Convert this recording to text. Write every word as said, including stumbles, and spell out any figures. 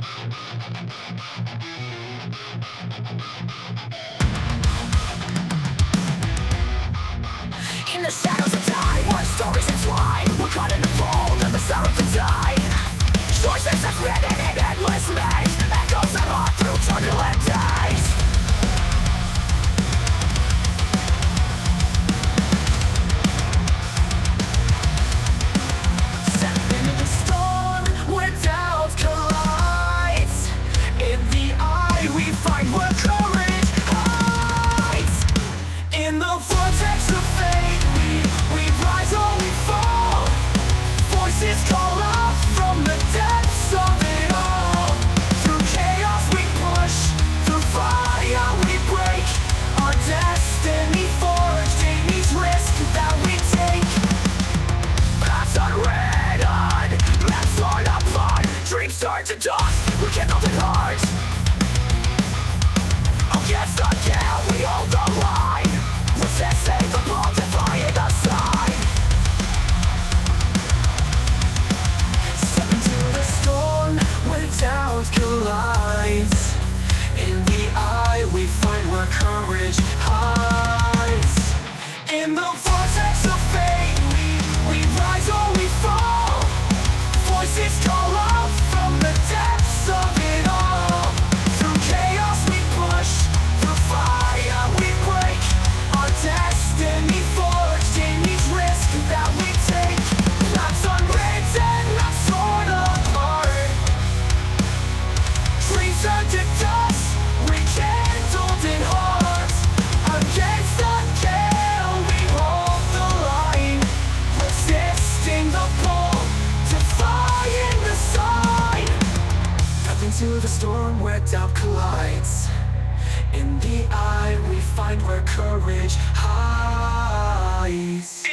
In the shadows of time, our stories entwine. We're caught in the fold of the sorrow to die. Choices that's written in endless maze, echoes that haunt through turbulent days. Stepping into the storm where doubt collides. In the eye we find where courage hides. In the vortex of fate, we, we rise or we fall. Voices call out from the depths of it all. Through chaos we push, through fire we break. Our destiny forged in each risk that we take. Paths unwritten, maps torn apart. Dreams turn to dust, we kindled in heart. Against the gale we hold the line. Resisting the blow, defying the sign. Step into the storm where doubt collides. In the eye we find where courage hides. In the vortex of fate we, we rise or we fall. Voices call out from the depths of it all. Through chaos we push, through fire we break. Our destiny forged in each risk that we take. Maps unwritten, maps torn apart. Dreams turned to dust, rekindled in hearts. Against the gale we hold the line. Resisting the pull, defying the sign. Step into the storm where doubt collides. In the eye we find where courage hides.